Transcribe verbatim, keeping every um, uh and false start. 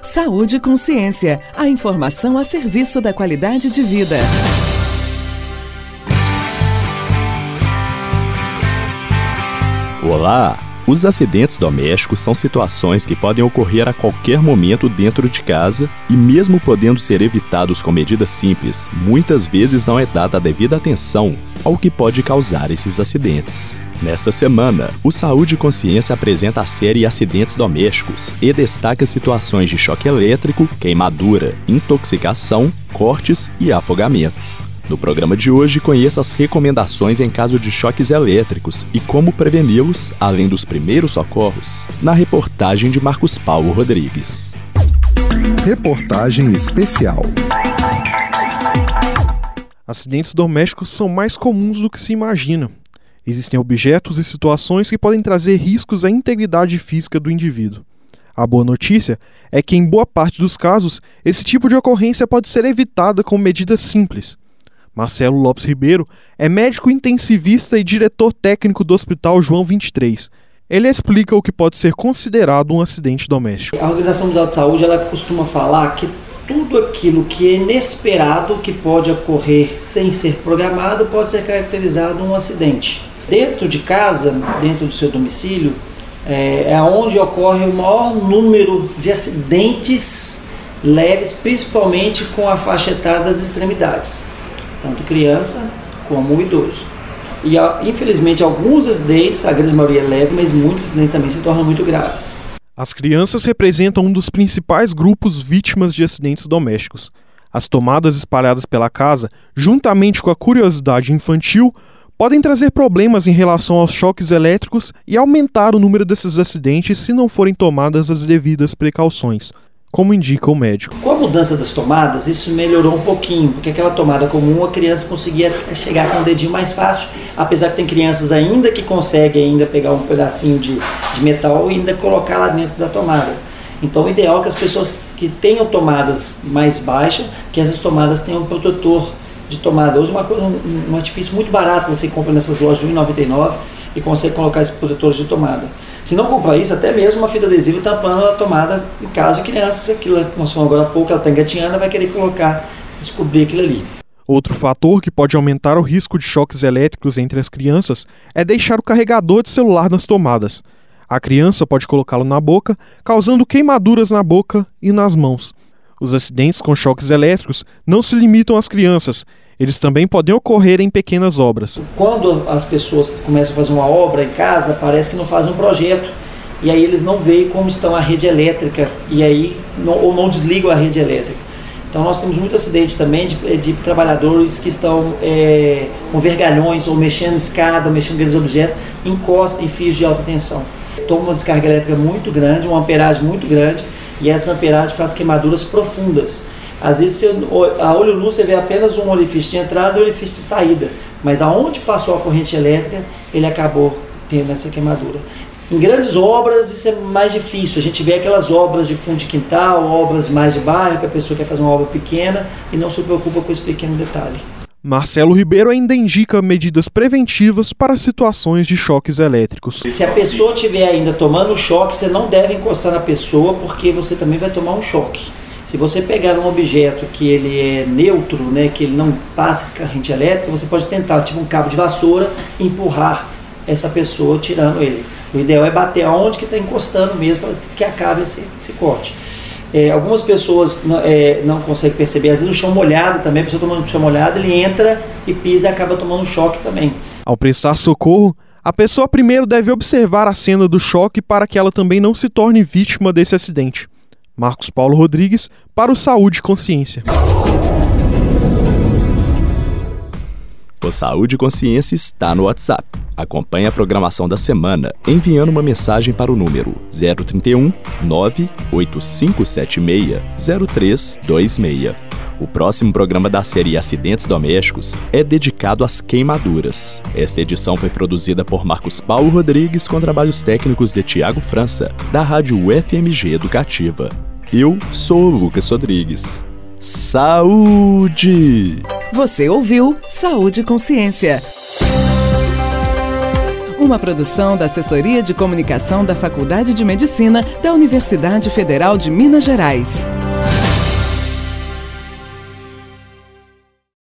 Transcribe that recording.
Saúde e Consciência, a informação a serviço da qualidade de vida. Olá! Os acidentes domésticos são situações que podem ocorrer a qualquer momento dentro de casa e, mesmo podendo ser evitados com medidas simples, muitas vezes não é dada a devida atenção ao que pode causar esses acidentes. Nesta semana, o Saúde e Consciência apresenta a série Acidentes Domésticos e destaca situações de choque elétrico, queimadura, intoxicação, cortes e afogamentos. No programa de hoje, conheça as recomendações em caso de choques elétricos e como preveni-los, além dos primeiros socorros, na reportagem de Marcos Paulo Rodrigues. Reportagem especial. Acidentes domésticos são mais comuns do que se imagina. Existem objetos e situações que podem trazer riscos à integridade física do indivíduo. A boa notícia é que, em boa parte dos casos, esse tipo de ocorrência pode ser evitada com medidas simples. Marcelo Lopes Ribeiro é médico intensivista e diretor técnico do Hospital João vinte e três. Ele explica o que pode ser considerado um acidente doméstico. A Organização Mundial de Saúde ela costuma falar que tudo aquilo que é inesperado, que pode ocorrer sem ser programado, pode ser caracterizado um acidente. Dentro de casa, dentro do seu domicílio, é, é onde ocorre o maior número de acidentes leves, principalmente com a faixa etária das extremidades. Tanto criança como o idoso. E infelizmente alguns acidentes, a grande maioria é leve, mas muitos acidentes também se tornam muito graves. As crianças representam um dos principais grupos vítimas de acidentes domésticos. As tomadas espalhadas pela casa, juntamente com a curiosidade infantil, podem trazer problemas em relação aos choques elétricos e aumentar o número desses acidentes se não forem tomadas as devidas precauções, como indica o médico. Com a mudança das tomadas, isso melhorou um pouquinho, porque aquela tomada comum a criança conseguia chegar com o dedinho mais fácil, apesar que tem crianças ainda que conseguem ainda pegar um pedacinho de, de metal e ainda colocar lá dentro da tomada. Então o ideal é que as pessoas que tenham tomadas mais baixas, que essas tomadas tenham um protetor de tomada. Hoje uma coisa, um, um artifício muito barato, você compra nessas lojas de um real e noventa e nove centavos e consegue colocar esses protetores de tomada. Se não comprar isso, até mesmo uma fita adesiva tampando a tomada em caso de crianças, aquilo, como nós falamos agora há pouco, ela está engatinhando, vai querer colocar, descobrir aquilo ali. Outro fator que pode aumentar o risco de choques elétricos entre as crianças é deixar o carregador de celular nas tomadas. A criança pode colocá-lo na boca, causando queimaduras na boca e nas mãos. Os acidentes com choques elétricos não se limitam às crianças. Eles também podem ocorrer em pequenas obras. Quando as pessoas começam a fazer uma obra em casa, parece que não fazem um projeto. E aí eles não veem como está a rede elétrica e aí não, ou não desligam a rede elétrica. Então nós temos muito acidente também de, de trabalhadores que estão é, com vergalhões ou mexendo em escada, mexendo em grandes objetos, encostam em fios de alta tensão. Toma uma descarga elétrica muito grande, uma amperagem muito grande, e essa amperagem faz queimaduras profundas. Às vezes, você, a olho nu, você vê apenas um orifício de entrada e um orifício de saída, mas aonde passou a corrente elétrica, ele acabou tendo essa queimadura. Em grandes obras, isso é mais difícil. A gente vê aquelas obras de fundo de quintal, obras mais de bairro, que a pessoa quer fazer uma obra pequena e não se preocupa com esse pequeno detalhe. Marcelo Ribeiro ainda indica medidas preventivas para situações de choques elétricos. Se a pessoa estiver ainda tomando choque, você não deve encostar na pessoa, porque você também vai tomar um choque. Se você pegar um objeto que ele é neutro, né, que ele não passa corrente elétrica, você pode tentar, tipo um cabo de vassoura, empurrar essa pessoa tirando ele. O ideal é bater aonde que está encostando mesmo, para que acabe esse, esse corte. É, algumas pessoas não, é, não conseguem perceber, às vezes o chão molhado também, a pessoa tomando chão molhado, ele entra e pisa e acaba tomando um choque também. Ao prestar socorro, a pessoa primeiro deve observar a cena do choque para que ela também não se torne vítima desse acidente. Marcos Paulo Rodrigues, para o Saúde e Consciência. O Saúde e Consciência está no WhatsApp. Acompanhe a programação da semana enviando uma mensagem para o número zero trinta e um, nove oito cinco sete seis, zero três dois seis. O próximo programa da série Acidentes Domésticos é dedicado às queimaduras. Esta edição foi produzida por Marcos Paulo Rodrigues com trabalhos técnicos de Tiago França, da Rádio U F M G Educativa. Eu sou o Lucas Rodrigues. Saúde! Você ouviu Saúde e Consciência. Uma produção da Assessoria de Comunicação da Faculdade de Medicina da Universidade Federal de Minas Gerais.